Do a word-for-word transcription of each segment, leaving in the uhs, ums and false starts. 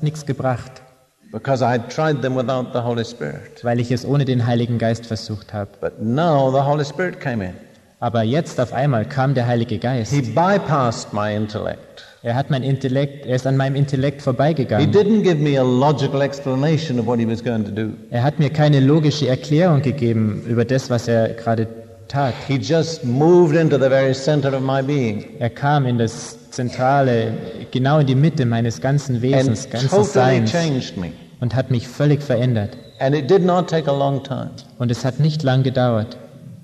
nichts gebracht, because I had tried them without the Holy Spirit. weil ich es ohne den Heiligen Geist versucht habe. But now the Holy Spirit came in. Aber jetzt auf einmal kam der Heilige Geist. He bypassed my intellect. Er hat mein Intellekt, er ist an meinem Intellekt He vorbeigegangen. didn't give me a logical explanation of what he was going to do. Er hat mir keine logische Erklärung gegeben über das, was er gerade tat. He just moved into the very center of my being Er kam in das Zentrale, genau in die Mitte meines ganzen Wesens, and ganzen totally Seins changed me. und hat mich völlig verändert. And it did not take a long time. Und es hat nicht lang gedauert.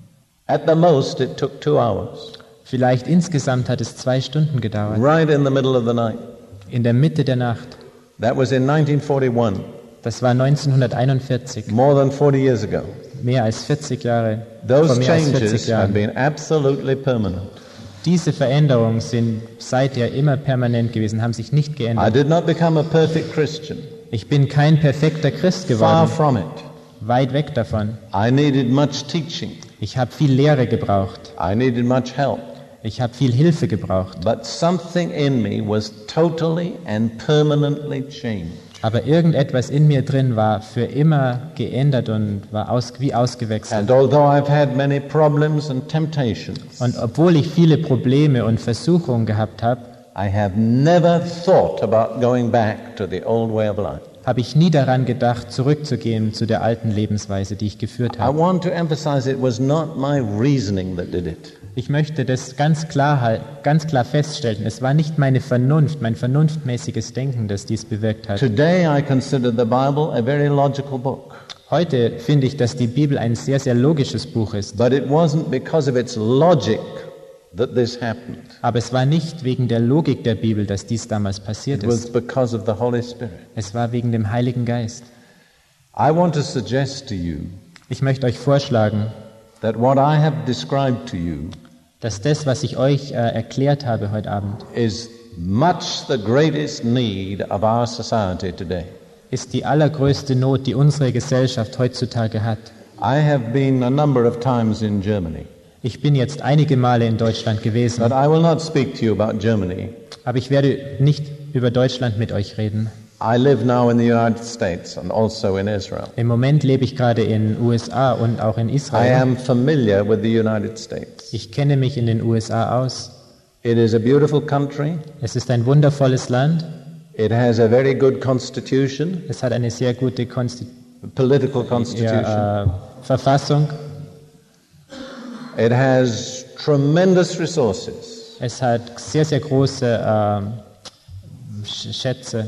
At the most, it took two hours, Vielleicht insgesamt hat es zwei Stunden gedauert. right in the middle of the night. In der Mitte der Nacht. That was in nineteen forty-one, Das war neunzehnhunderteinundvierzig, more than forty years ago. mehr als vierzig Jahre. Vor Those mehr als changes vierzig have Jahren. been absolutely permanent. Diese Veränderungen sind seither immer permanent gewesen, haben sich nicht I geändert. did not become a perfect Christian. Ich bin kein perfekter Christ Far geworden, from it. weit weg davon. I needed much teaching. Ich habe viel Lehre gebraucht. I needed much help. Ich habe viel Hilfe gebraucht. But something in me was totally and permanently changed. Aber irgendetwas in mir drin war für immer geändert und war aus, wie ausgewechselt. And although I've had many problems and temptations, Und obwohl ich viele Probleme und Versuchungen gehabt habe, I have never thought about going back to the old way of life. habe ich nie daran gedacht, zurückzugehen zu der alten Lebensweise, die ich geführt I habe. want to emphasize it was not my reasoning that did it. Ich möchte das ganz klar, halt- ganz klar feststellen. Es war nicht meine Vernunft, mein vernunftmäßiges Denken, das dies bewirkt hat. Today I consider the Bible a very logical book. Heute finde ich, dass die Bibel ein sehr, sehr logisches Buch ist. But it wasn't because of its logic that this happened. Aber es war nicht wegen der Logik der Bibel, dass dies damals passiert It was ist. because of the Holy Spirit. Es war wegen dem Heiligen Geist. I want to suggest to you Ich möchte euch vorschlagen, that what I have described to you dass das, was ich euch äh, erklärt habe heute Abend, is much the greatest need of our society today. ist die allergrößte Not, die unsere Gesellschaft heutzutage hat. I have been a number of times in Germany, Ich bin jetzt einige Male in Deutschland gewesen, but I will not speak to you about Germany. aber ich werde nicht über Deutschland mit euch reden. I live now in the United States and also in Israel. Im Moment lebe ich gerade in den U S A und auch in I Israel. am familiar with the United States. Ich kenne mich in den U S A aus. It is a beautiful country. Es ist ein wundervolles Land. It has a very good constitution, Es hat eine sehr gute Konsti political constitution. ja, äh, Verfassung. It has tremendous resources. Es hat sehr, sehr große ähm, Sch- Schätze,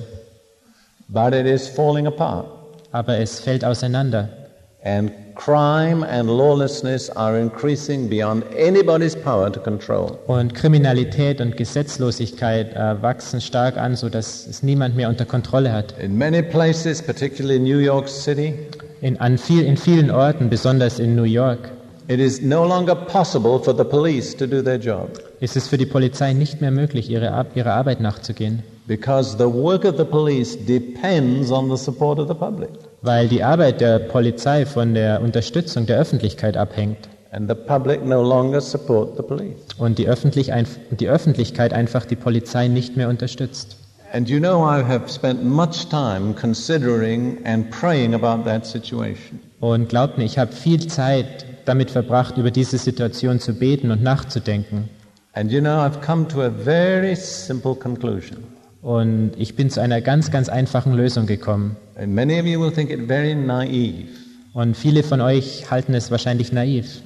But it is falling apart. aber es fällt auseinander. And crime and lawlessness are increasing beyond anybody's power to control. Und Kriminalität und Gesetzlosigkeit äh, wachsen stark an, sodass es niemand mehr unter Kontrolle hat. In many places, particularly New York City, In, an viel, in vielen Orten, besonders in New York, it is no longer possible for the police to do their job ist es für die Polizei nicht mehr möglich, ihre, Ar- ihrer Arbeit nachzugehen, because the work of the police depends on the support of the public. weil die Arbeit der Polizei von der Unterstützung der Öffentlichkeit abhängt And the public no longer support the police. und die, Öffentlich einf- die Öffentlichkeit einfach die Polizei nicht mehr unterstützt. And you know, I have spent much time considering and praying about that situation. Und glaubt mir, ich habe viel Zeit damit verbracht, über diese Situation zu beten und nachzudenken. And you know, I've come to a very simple conclusion. Und ich bin zu einer ganz, ganz einfachen Lösung gekommen. And many of you will think it very naive, Und viele von euch halten es wahrscheinlich naiv,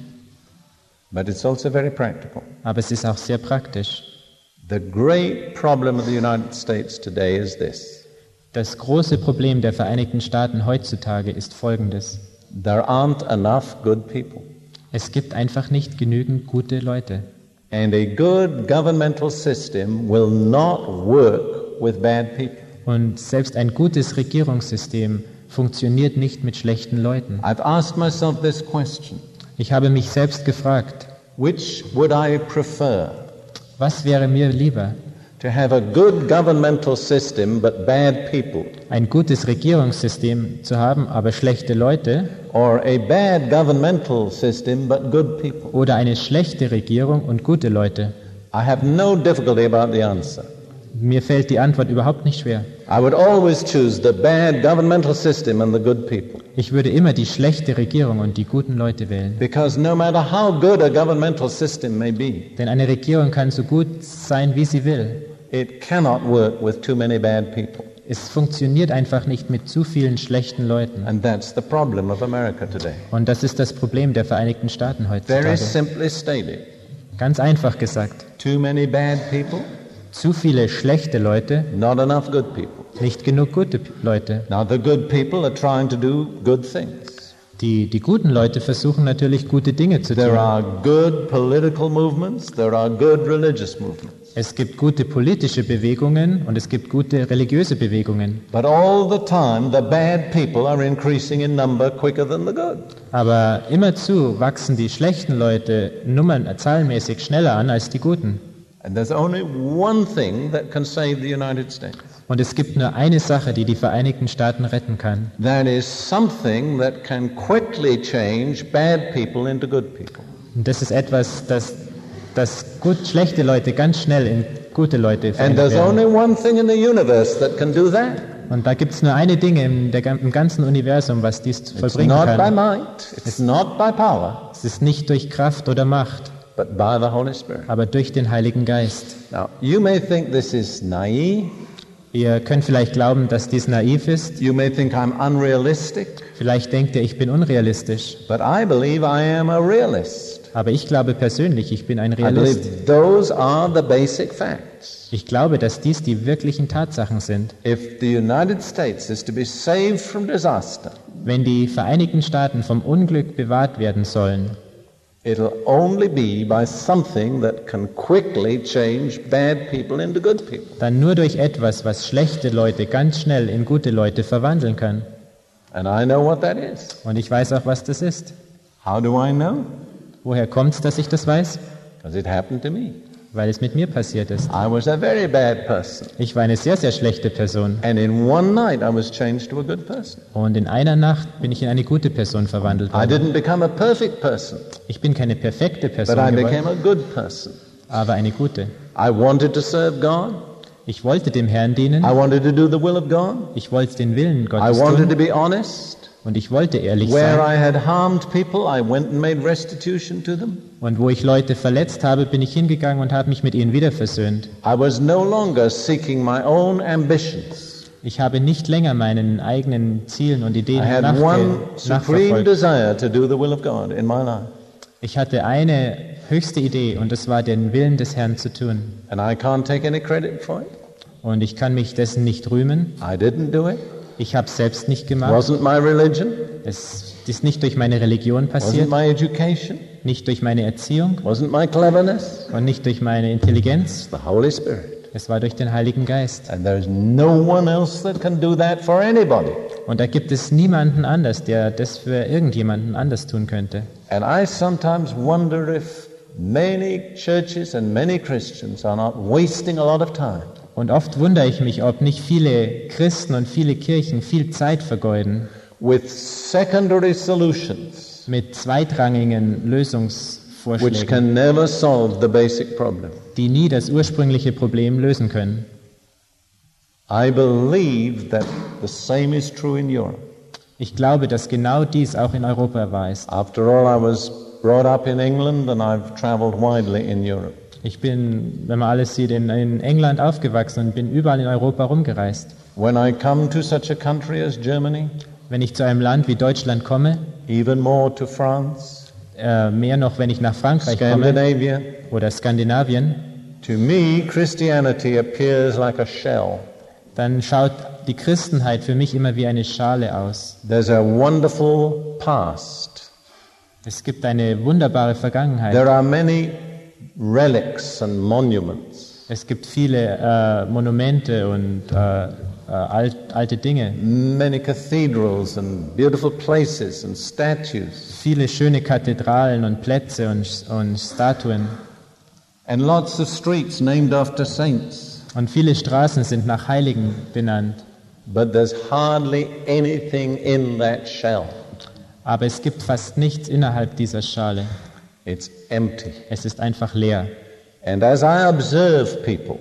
but it's also very practical. aber es ist auch sehr praktisch. The great problem of the United States today is this. Das große Problem der Vereinigten Staaten heutzutage ist folgendes. There aren't enough good people. Es gibt einfach nicht genügend gute Leute. And a good governmental system will not work with bad people. Und selbst ein gutes Regierungssystem funktioniert nicht mit schlechten Leuten. I've asked myself this question. Ich habe mich selbst gefragt, Which would I prefer? was wäre mir lieber? To have a good governmental system but bad people, Ein gutes Regierungssystem zu haben, aber schlechte Leute, or a bad governmental system but good people? oder eine schlechte Regierung und gute Leute? I have no difficulty about the answer. Mir fällt die Antwort überhaupt nicht schwer. I would always choose the bad governmental system and the good people. Ich würde immer die schlechte Regierung und die guten Leute wählen. Because no matter how good a governmental system may be, Denn eine Regierung kann so gut sein, wie sie will. it cannot work with too many bad people. Es funktioniert einfach nicht mit zu vielen schlechten Leuten. And that's the problem of America today. Und das ist das Problem der Vereinigten Staaten Very heutzutage. simply stated, Ganz einfach gesagt. too many bad people, Zu viele schlechte Leute, not enough good people. nicht genug gute P- Leute. Now the good people are trying to do good things. Die, die guten Leute versuchen natürlich gute Dinge zu There tun. are good political movements, there are good religious movements. Es gibt gute politische Bewegungen und es gibt gute religiöse Bewegungen. But all the time the bad people are increasing in number quicker than the good. Aber immerzu wachsen die schlechten Leute nummern, äh, zahlenmäßig schneller an als die guten. And there's only one thing that can save the United States. Und es gibt nur eine Sache, die die Vereinigten Staaten retten kann. That is something that can quickly change bad people into good people. Und das ist etwas, das, das gut, schlechte Leute ganz schnell in gute Leute And verändert there's werden. only one thing in the universe that can do that. Und da gibt es nur eine Dinge im, der, im ganzen Universum, was dies It's vollbringen not by kann. might, it's not by power, Es ist nicht durch Kraft oder Macht, but by the Holy Spirit. aber durch den Heiligen Geist. Now, you may think this is naive. Ihr könnt vielleicht glauben, dass dies naiv ist. You may think I'm unrealistic. Vielleicht denkt ihr, ich bin unrealistisch. But I believe I am a realist. Aber ich glaube persönlich, ich bin ein I Realist. believe those are the basic facts. Ich glaube, dass dies die wirklichen Tatsachen sind. If the United States is to be saved from disaster, Wenn die Vereinigten Staaten vom Unglück bewahrt werden sollen, it'll only be by something that can quickly change bad people into good people. dann nur durch etwas, was schlechte Leute ganz schnell in gute Leute verwandeln kann. And I know what that is. Und ich weiß auch, was das ist. How do I know? Woher kommt es, dass ich das weiß? Because it happened to me. Weil es mit mir passiert ist. I was a very bad person. Ich war eine sehr, sehr schlechte Person. And in one night I was changed to a good person. Und in einer Nacht bin ich in eine gute Person verwandelt I worden. didn't become a perfect person, Ich bin keine perfekte but Person I geworden, became a good person. aber eine gute. I wanted to serve God. Ich wollte dem Herrn dienen. I wanted to do the will of God. Ich wollte den Willen I Gottes wanted to tun. be honest. Und ich wollte ehrlich Where sein. I had harmed people, I went and made restitution to them. Und wo ich Leute verletzt habe, bin ich hingegangen und habe mich mit ihnen wieder versöhnt. I was no longer seeking my own ambitions. Ich habe nicht länger meinen eigenen Zielen und I Ideen had nachge one supreme nachverfolgt. desire to do the will of God in my life. Ich hatte eine höchste Idee und das war, den Willen des Herrn zu tun. And I can't take any credit for it. Und ich kann mich dessen nicht rühmen. I didn't do it. Ich habe es selbst nicht It gemacht. wasn't my religion. Es ist nicht durch meine Religion Wasn't passiert, my education. nicht durch meine Erziehung Wasn't my cleverness. und nicht durch meine Intelligenz. The Holy Spirit. Es war durch den Heiligen Geist. And there's no one else that can do that for anybody. Und da gibt es niemanden anders, der das für irgendjemanden anders tun könnte. And I sometimes wonder if many churches and many Christians are not wasting a lot of time Und oft wundere ich mich, ob nicht viele Christen und viele Kirchen viel Zeit vergeuden with secondary solutions mit zweitrangigen which Lösungsvorschlägen, can never solve the basic problem. die nie das ursprüngliche Problem lösen können. I believe that the same is true in Europe. Ich glaube, dass genau dies auch in Europa wahr ist. After all, I was brought up in England and I've traveled widely in Europe. Ich bin, wenn man alles sieht, in, in England aufgewachsen und bin überall in Europa rumgereist. When I come to such a country as Germany, Wenn ich zu einem Land wie Deutschland komme, even more to France, äh, mehr noch, wenn ich nach Frankreich komme Scandinavia, oder Skandinavien, to me Christianity appears like a shell. dann schaut die Christenheit für mich immer wie eine Schale aus. There's a wonderful past. Es gibt eine wunderbare Vergangenheit. There are many relics and monuments, Es gibt viele äh, Monumente und äh, äh, alt, alte Dinge, many cathedrals and beautiful places and statues, viele schöne Kathedralen und Plätze und, und Statuen. and lots of streets named after saints. Und viele Straßen sind nach Heiligen benannt. But there's hardly anything in that shell. Aber es gibt fast nichts innerhalb dieser Schale. It's empty. Es ist einfach leer. And as I observe people,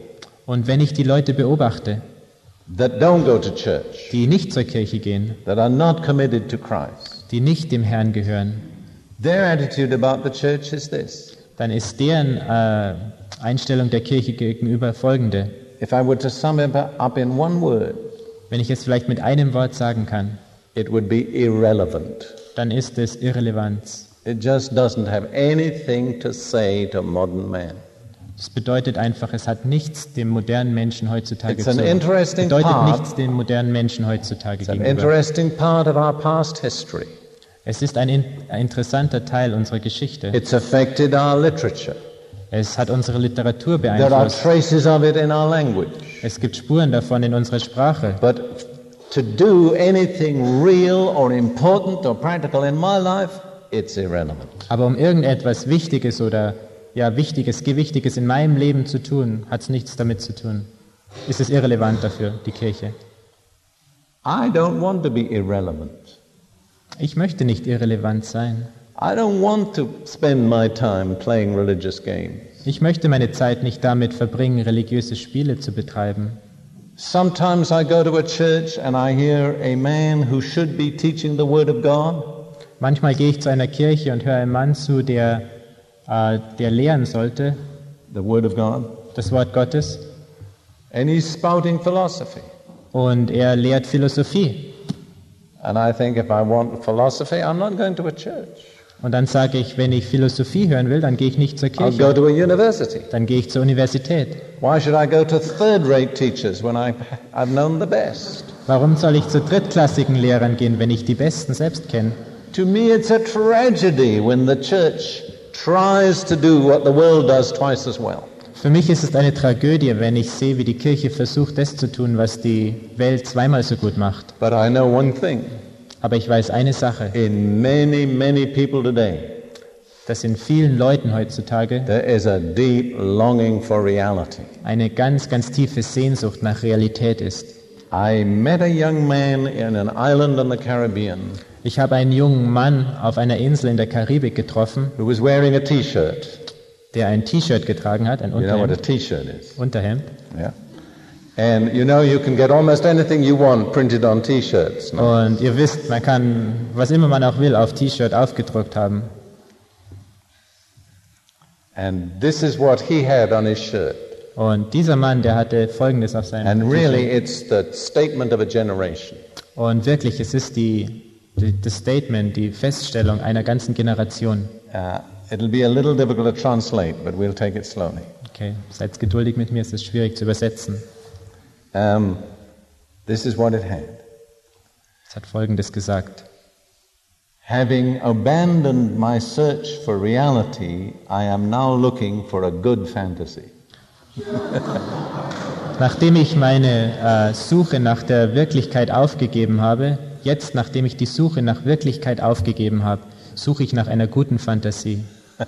Und wenn ich die Leute beobachte, that don't go to church, die nicht zur Kirche gehen, that are not committed to Christ, die nicht dem Herrn gehören, their attitude about the church is this. dann ist deren äh, Einstellung der Kirche gegenüber folgende. If I were to sum it up in one word, Wenn ich es vielleicht mit einem Wort sagen kann, it would be irrelevant. dann ist es Irrelevanz. It just doesn't have anything to say to modern man. Das bedeutet einfach, es hat nichts dem modernen Menschen heutzutage It's zu an sagen. Es interesting bedeutet part. nichts dem modernen Menschen heutzutage It's an gegenüber. interesting part of our past history. Es ist ein, in, ein interessanter Teil unserer Geschichte. It's affected our literature. Es hat unsere Literatur There are beeinflusst. traces of it in our language. Es gibt Spuren davon in unserer Sprache. But to do anything real or important or practical in my life, it's irrelevant. Aber um irgendetwas Wichtiges oder ja Wichtiges, Gewichtiges in meinem Leben zu tun, hat es nichts damit zu tun. Ist es irrelevant dafür, die Kirche? I don't want to be irrelevant. Ich möchte nicht irrelevant sein. I don't want to spend my time playing religious games. Ich möchte meine Zeit nicht damit verbringen, religiöse Spiele zu betreiben. Sometimes I go to a church and I hear a man who should be teaching the Word of God, Manchmal gehe ich zu einer Kirche und höre einem Mann zu, der, äh, der lehren sollte, the Word of God, das Wort Gottes, and he's spouting philosophy. und er lehrt Philosophie. And I think if I want philosophy, I'm not going to a church. Und dann sage ich, wenn ich Philosophie hören will, dann gehe ich nicht zur I'll go Kirche, to a university. dann gehe ich zur Universität. Why should I go to third-rate teachers when I, I've known the best? Warum soll ich zu drittklassigen Lehrern gehen, wenn ich die Besten selbst kenne? To me, it's a tragedy when the church tries to do what the world does twice as well. Für mich ist es eine Tragödie, wenn ich sehe, wie die Kirche versucht, das zu tun, was die Welt zweimal so gut macht. But I know one thing. Aber ich weiß eine Sache, In many, many people today, dass in vielen Leuten heutzutage there is a deep longing for reality. eine ganz, ganz tiefe Sehnsucht nach Realität ist. I met a young man in an island in the Caribbean Ich habe einen jungen Mann auf einer Insel in der Karibik getroffen, who was wearing a T-shirt. der ein T-Shirt getragen hat, ein You know what a Unterhemd. T-shirt is? Unterhemd. Yeah. And you know you can get almost anything you want printed on T-shirts. No? Und ihr wisst, man kann, was immer man auch will, auf T-Shirt aufgedruckt haben. And this is what he had on his shirt. Und dieser Mann, der hatte Folgendes auf seinem And really T-Shirt. it's the statement of a generation. Und wirklich, es ist die, die, das Statement, die Feststellung einer ganzen Generation. Uh, it'll be a little difficult to translate, but we'll take it slowly. Okay, seid geduldig mit mir, es ist schwierig zu übersetzen. Um, this is what it had. Es hat Folgendes gesagt. Having abandoned my search for reality, I am now looking for a good fantasy. Nachdem ich meine äh, Suche nach der Wirklichkeit aufgegeben habe, jetzt, nachdem ich die Suche nach Wirklichkeit aufgegeben habe, suche ich nach einer guten Fantasie.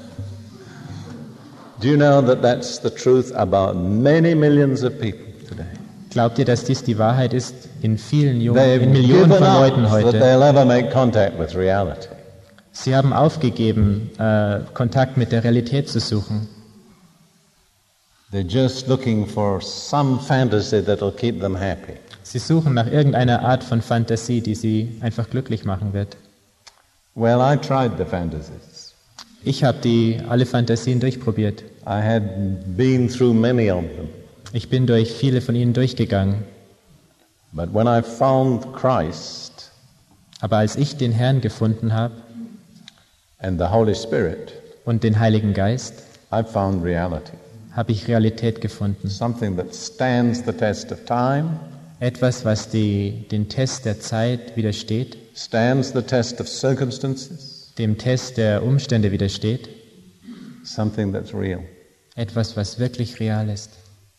Do you know that that's the truth about many millions of people today? Glaubt ihr, dass dies die Wahrheit ist in vielen Jungen, They've in Millionen given von up Leuten that heute? they'll ever make contact with reality. Sie haben aufgegeben, äh, Kontakt mit der Realität zu suchen. They're just looking for some fantasy that'll keep them happy. Sie suchen nach irgendeiner Art von Fantasie, die sie einfach glücklich machen wird. Well, I tried the fantasies. Ich habe die alle Fantasien durchprobiert. I had been through many of them. Ich bin durch viele von ihnen durchgegangen. But when I found Christ Aber als ich den Herrn gefunden habe and the Holy Spirit, und den Heiligen Geist, I found reality. habe ich Realität gefunden. Something that stands the test of time, Etwas, was die, den Test der Zeit widersteht, stands the test of circumstances, dem Test der Umstände widersteht, something that's real. etwas, was wirklich real ist.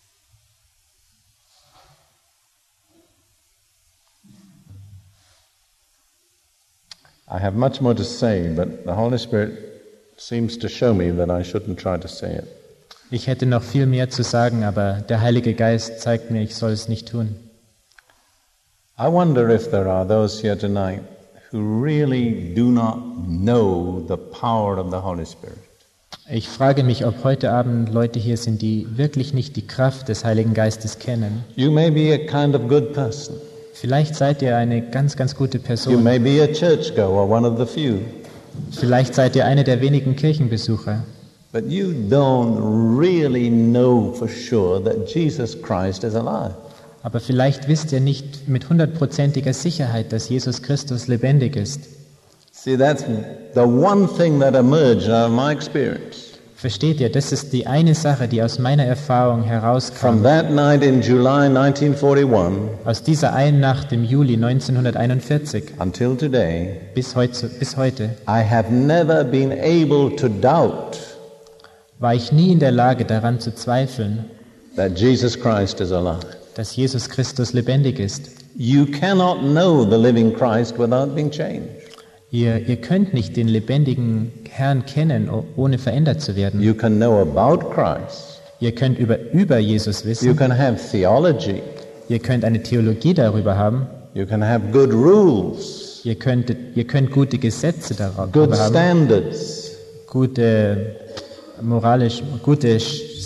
I have much more to say, but the Holy Spirit seems to show me that I shouldn't try to say it. Ich hätte noch viel mehr zu sagen, aber der Heilige Geist zeigt mir, ich soll es nicht tun. I wonder if there are those here tonight who really do not know the power of the Holy Spirit. Ich frage mich, ob heute Abend Leute hier sind, die wirklich nicht die Kraft des Heiligen Geistes kennen. You may be a kind of good person. Vielleicht seid ihr eine ganz, ganz gute You Person. may be a churchgoer, one of the few. Vielleicht seid ihr eine der wenigen Kirchenbesucher. But you don't really know for sure that Jesus Christ is alive. Aber vielleicht wisst ihr nicht mit hundertprozentiger Sicherheit, dass Jesus Christus lebendig ist. See, that's the one thing that emerged out of my experience. Versteht ihr, das ist die eine Sache, die aus meiner Erfahrung From herauskam. that night in July nineteen forty-one Aus dieser einen Nacht im Juli neunzehnhunderteinundvierzig until today, bis heute, bis heute I have never been able to doubt war ich nie in der Lage, daran zu zweifeln, that Jesus Christ is alive. dass Jesus Christus lebendig ist. You cannot know the living Christ without being changed. Ihr, ihr könnt nicht den lebendigen Herrn kennen, o- ohne verändert zu werden. You can know about Christ. Ihr könnt über, über Jesus You wissen. can have theology. Ihr könnt eine Theologie darüber haben. You can have good rules, Ihr könnt, ihr könnt gute Gesetze darüber good haben. standards. Gute, moralisch, gute äh,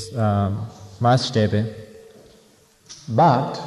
Maßstäbe. But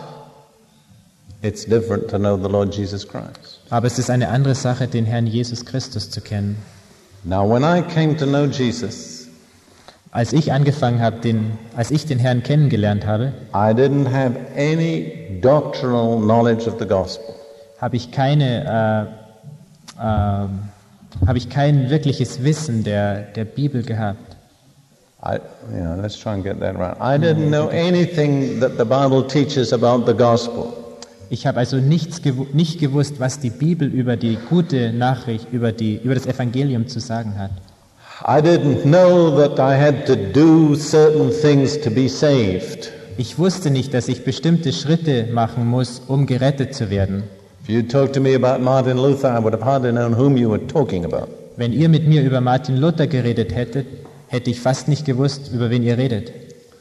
it's different to know the Lord Jesus Christ. Aber es ist eine andere Sache, den Herrn Jesus Christus zu kennen. Now, when I came to know Jesus, Als ich angefangen habe, den, als ich den Herrn kennengelernt habe, I didn't have any doctrinal knowledge of the gospel. habe ich keine, äh, äh, habe ich kein wirkliches Wissen der, der Bibel gehabt. I, yeah, let's try and get that right. I didn't know anything that the Bible teaches about the gospel. Ich habe also nichts gewu- nicht gewusst, was die Bibel über die gute Nachricht, über, die, über das Evangelium zu sagen hat. I didn't know that I had to do certain things to be saved. Ich wusste nicht, dass ich bestimmte Schritte machen muss, um gerettet zu werden. If you talked to me about Martin Luther, I would have hardly known whom you were talking about. Wenn ihr mit mir über Martin Luther geredet hättet, hätte ich fast nicht gewusst, über wen ihr redet.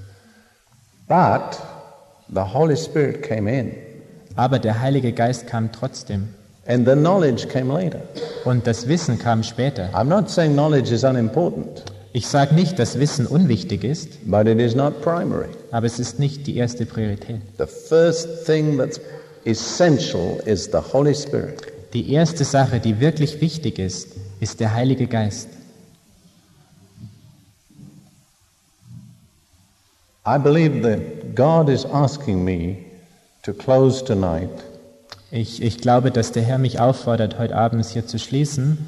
But the Holy Spirit came in, Aber der Heilige Geist kam trotzdem. and the knowledge came later. Und das Wissen kam später. I'm not saying knowledge is unimportant, Ich sage nicht, dass Wissen unwichtig ist, but it is not primary. aber es ist nicht die erste Priorität. The first thing that's essential is the Holy Spirit. Die erste Sache, die wirklich wichtig ist, ist der Heilige Geist. I believe that God is asking me to close tonight Ich, ich glaube, dass der Herr mich auffordert, heute abends hier zu schließen,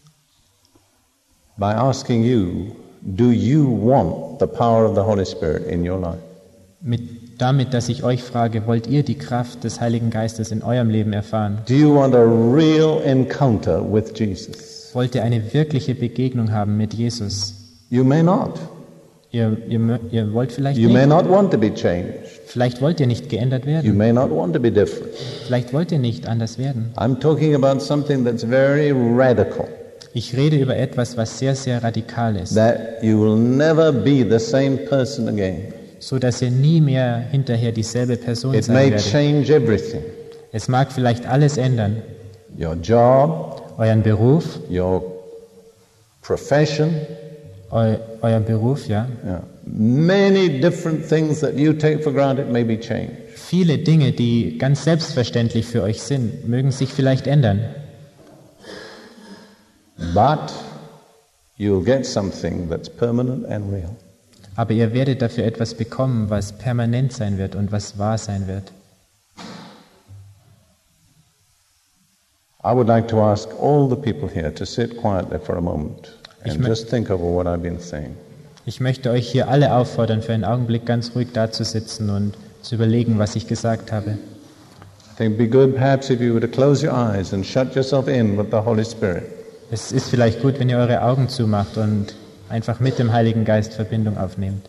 by asking you, do you want the power of the Holy Spirit in your life? mit, damit, dass ich euch frage, wollt ihr die Kraft des Heiligen Geistes in eurem Leben erfahren? Do you want a real encounter with Jesus? Wollt ihr eine wirkliche Begegnung haben mit Jesus? You may not. Ihr, ihr, mö- ihr wollt vielleicht You may nicht. not want to be changed. Vielleicht wollt ihr nicht geändert You werden. may not want to be different. Vielleicht wollt ihr nicht anders werden. I'm talking about something that's very radical, Ich rede über etwas, was sehr, sehr radikal ist, that you will never be the same person again. so dass ihr nie mehr hinterher dieselbe Person It sein may werdet. change everything. Es mag vielleicht alles ändern. Your job, Euren Beruf, your profession, eu, euer Beruf, ja. yeah. Many different things that you take for granted may be changed. Viele Dinge, die ganz selbstverständlich für euch sind, mögen sich vielleicht ändern. But you'll get something that's permanent and real. Aber ihr werdet dafür etwas bekommen, was permanent sein wird und was wahr sein wird. I would like to ask all the people here to sit quietly for a moment Ich and mö- just think over what I've been saying. Ich möchte euch hier alle auffordern, für einen Augenblick ganz ruhig dazusitzen und zu überlegen, was ich gesagt habe. I think it'd be good perhaps if you were to close your eyes and shut yourself in with the Holy Spirit. Es ist vielleicht gut, wenn ihr eure Augen zumacht und einfach mit dem Heiligen Geist Verbindung aufnehmt.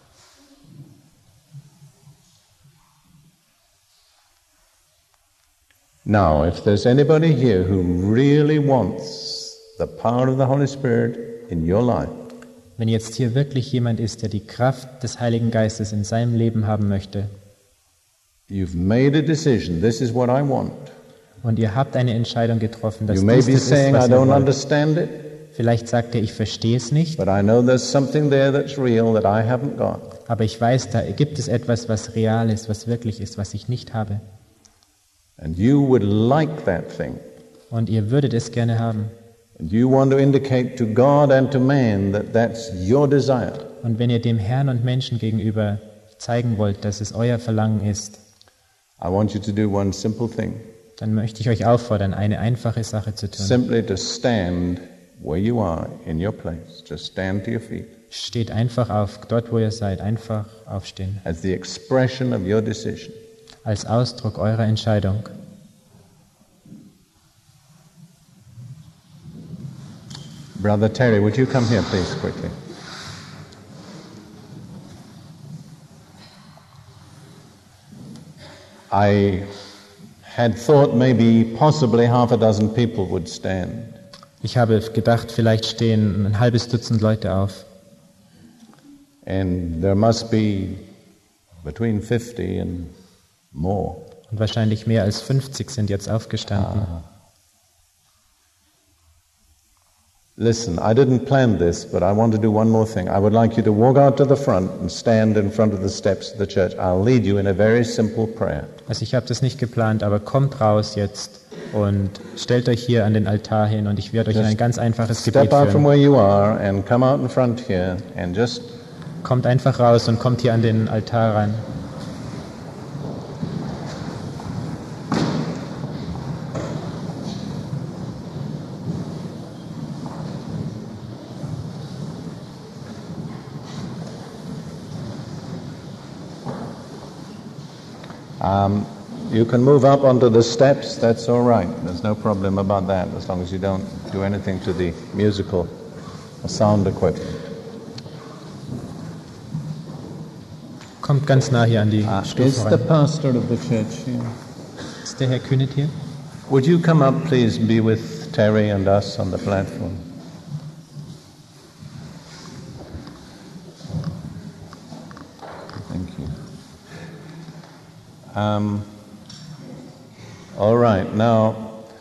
Now, if there's anybody here who really wants the power of the Holy Spirit in your life, Wenn jetzt hier wirklich jemand ist, der die Kraft des Heiligen Geistes in seinem Leben haben möchte you've made a decision, this is what I want. und ihr habt eine Entscheidung getroffen, dass You may dies be das ist, saying, I was ihr don't wollt. understand it. Vielleicht sagt er, ich verstehe es nicht, but I know there's something there that's real that I haven't got. aber ich weiß, da gibt es etwas, was real ist, was wirklich ist, was ich nicht habe. And you would like that thing. Und ihr würdet es gerne haben. And you want to indicate to God and to man that that's your desire. Und wenn ihr dem Herrn und Menschen gegenüber zeigen wollt, dass es euer Verlangen ist, I want you to do one simple thing. dann möchte ich euch auffordern, eine einfache Sache zu tun. Simply to stand where you are in your place. Just stand to your feet. Steht einfach auf, dort wo ihr seid, einfach aufstehen. As the expression of your decision. Als Ausdruck eurer Entscheidung. Brother Terry, would you come here please quickly? I had thought maybe possibly half a dozen people would stand. Ich habe gedacht, vielleicht stehen ein halbes Dutzend Leute auf. And there must be between fifty and more. Und wahrscheinlich mehr als fünfzig sind jetzt aufgestanden. Ah. Listen, I didn't plan this, but I want to do one more thing. I would like you to walk out to the front and stand in front of the steps of the church. I'll lead you in a very simple prayer. Also ich habe das nicht geplant, aber kommt raus jetzt und stellt euch hier an den Altar hin und ich werde euch in ein ganz einfaches Gebet Step out from führen. where you are and come out in front here and just Kommt einfach raus und kommt hier an den Altar ran. Um, you can move up onto the steps, that's all right. There's no problem about that, as long as you don't do anything to the musical or sound equipment. Kommt ganz nah hier an die Uh, is Stufen the ran. pastor of the church here? Ist der Herr Kühnet hier? Would you come up, please, and be with Terry and us on the platform? Thank you. Um, all right, now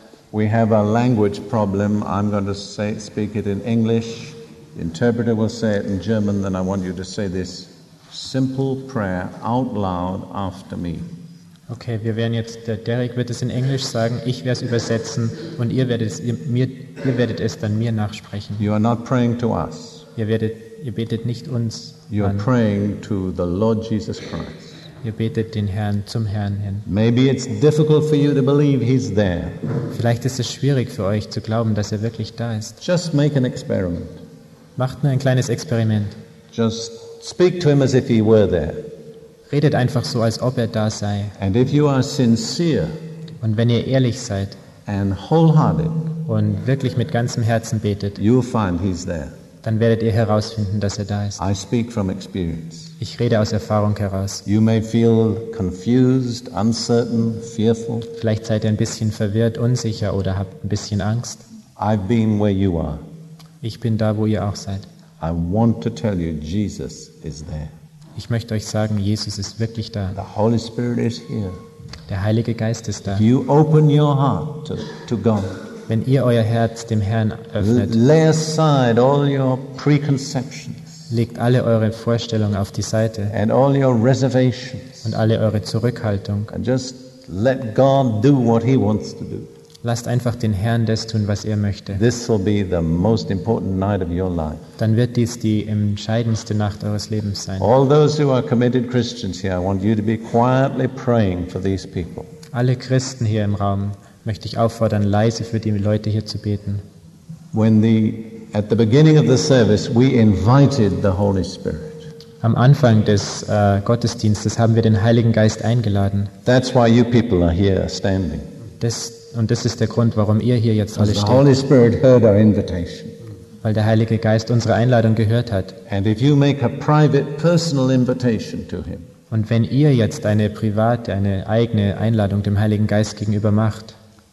we have a language problem. I'm going to say, speak it in English. The interpreter will say it in German. Then I want you to say this simple prayer out loud after me. Okay, wir werden jetzt, der Derek wird es in Englisch sagen, ich werde es übersetzen und ihr werdet es, ihr, mir, ihr werdet es dann mir nachsprechen. You are not praying to us. Ihr, werdet, ihr betet nicht uns You are an, praying to the Lord Jesus Christ. ihr betet den Herrn zum Herrn hin. Maybe it's difficult for you to believe He's there. Vielleicht ist es schwierig für euch zu glauben, dass er wirklich da ist. Just make an experiment. Macht nur ein kleines Experiment. Just speak to Him as if He were there. Redet einfach so, als ob er da sei. And if you are sincere Und wenn ihr ehrlich seid and wholehearted, und wirklich mit ganzem Herzen betet, you'll find He's there. dann werdet ihr herausfinden, dass er da ist. I speak from experience. Ich rede aus Erfahrung heraus. You may feel confused, uncertain, fearful. Vielleicht seid ihr ein bisschen verwirrt, unsicher oder habt ein bisschen Angst. I've been where you are. Ich bin da, wo ihr auch seid. I want to tell you Jesus is there. Ich möchte euch sagen, Jesus ist wirklich da. The Holy Spirit is here. Der Heilige Geist ist da. If you open your heart to, to God, Wenn ihr euer Herz dem Herrn öffnet, lay aside all your preconceptions legt alle eure Vorstellungen auf die Seite and all your reservations und alle eure Zurückhaltung. and just let God do what He wants to do. Lasst einfach den Herrn das tun, was er möchte. This will be the most important night of your life. Dann wird dies die entscheidendste Nacht eures Lebens sein. All those who are committed Christians here, I want you to be quietly praying for these people. Alle Christen hier im Raum möchte ich auffordern, leise für die Leute hier zu beten. When the at the beginning of the service, we invited the Holy Spirit. Am Anfang des äh, Gottesdienstes haben wir den Heiligen Geist eingeladen. That's why you people are here standing. Das, und das ist der Grund, warum ihr hier jetzt alle Because the steht. Holy Spirit heard our invitation. Weil der Heilige Geist unsere Einladung gehört hat. And if you make a private, personal invitation to Him, Und wenn ihr jetzt eine private, eine eigene Einladung dem Heiligen Geist gegenüber macht,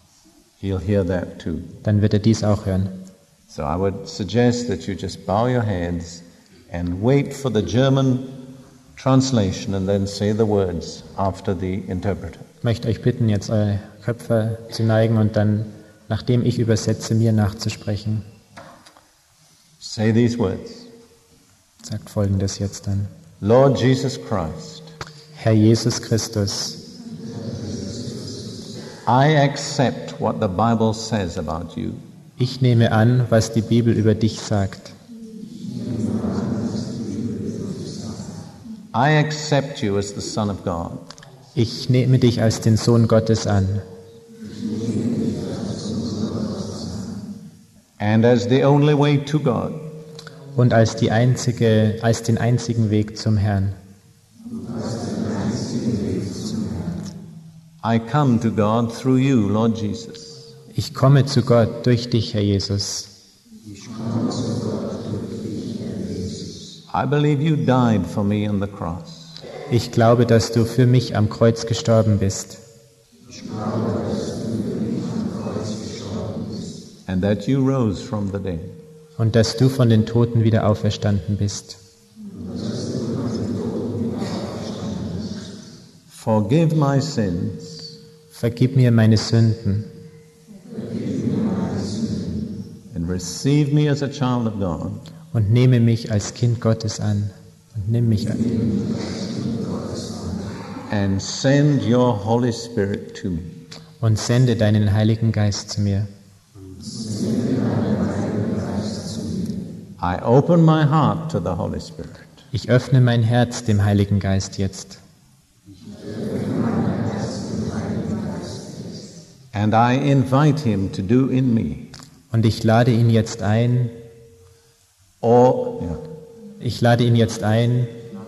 He'll hear that too. dann wird er dies auch hören. So I would suggest that you just bow your heads and wait for the German translation and then say the words after the interpreter. Ich möchte euch bitten, jetzt eure Köpfe zu neigen und dann, nachdem ich übersetze, mir nachzusprechen. Say these words. Sagt Folgendes jetzt dann. Lord Jesus Christ, Herr Jesus Christus, I accept what the Bible says about you. ich nehme an, was die Bibel über dich sagt. I accept you as the Son of God. Ich nehme dich als den Sohn Gottes an And as the only way to God. und als, die einzige, als den einzigen Weg zum Herrn. I come to God through you, Lord Jesus. Ich komme zu Gott durch dich, Herr Jesus. I believe you died for me on the cross. Ich glaube, dass du für mich am Kreuz gestorben bist And that you rose from the dead. und dass du von den Toten wieder auferstanden bist. Forgive my sins Vergib mir meine Sünden and receive me as a child of God. und nehme mich als Kind Gottes an. Und nimm mich an. And send your Holy Spirit to me. Und sende deinen Heiligen Geist zu mir. I open my heart to the Holy Spirit. Ich öffne mein Herz dem Heiligen Geist jetzt. And I invite him to do in me Und ich lade ihn jetzt ein, all, yeah, ich lade ihn jetzt ein,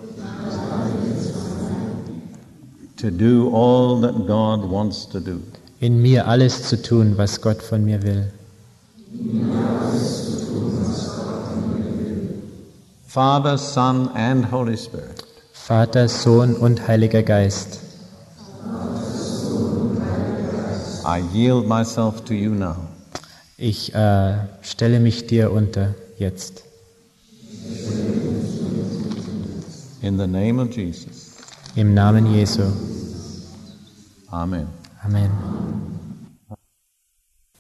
to do all that God wants to do. in mir alles zu tun, was Gott von mir will. Father, Son, and Holy Spirit. Vater, Sohn und Heiliger Geist. I yield myself to you now. Ich äh, stelle mich dir unter jetzt. In the name of Jesus. Im Namen Jesu. Amen. Amen.